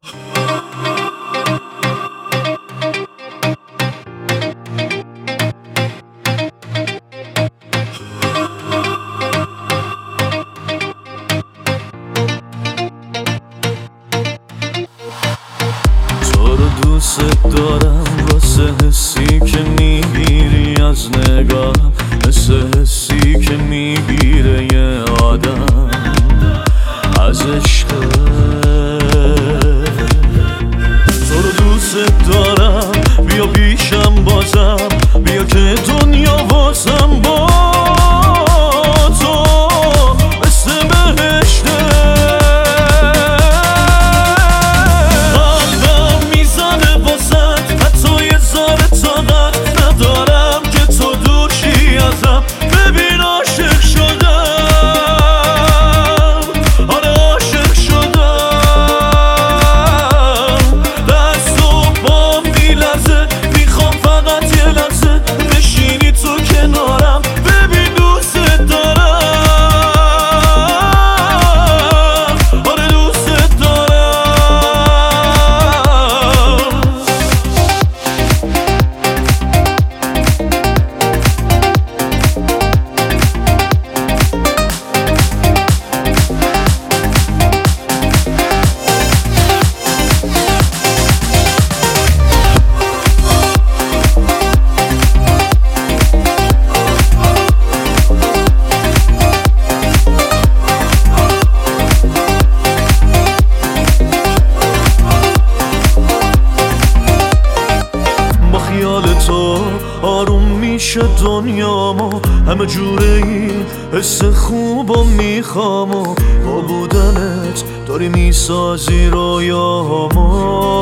تو رو دوست دارم واسه حسی که میگیری از نگاهم، مثل حسی که میگیره یه آدم از عشقت. تو رو دوست دارم، بیا پیشم بازم، بیا که دنیا واسم با تو مثل بهشته. قلبم میزنه واسد، حتی یه ذره طاقت ندارم که تو دور شی ازم. ببین عاشق شدم، آره عاشق شدم. دست و پام میلرزه، میخوام فقط یه لحظه بشینی تو کنارم. ببین دوست دارم، آره دوست دارم. خیال تو آروم میشه دنیامو، همه جوره این حس خوبو میخوام و با بودنت داری میسازی رویامو.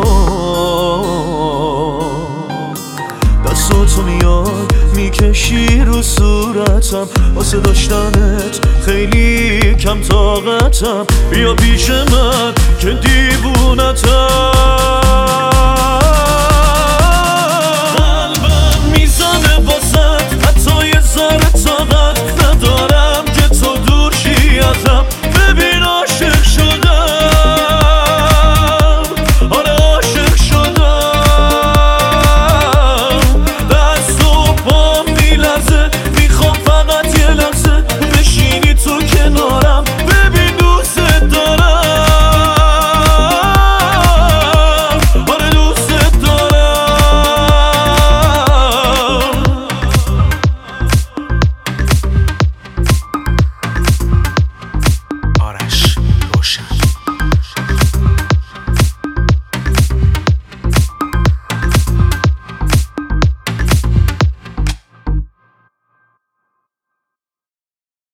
دستاتو میاد میکشی رو صورتم، واسه داشتنت خیلی کم طاقتم. بیا پیش من که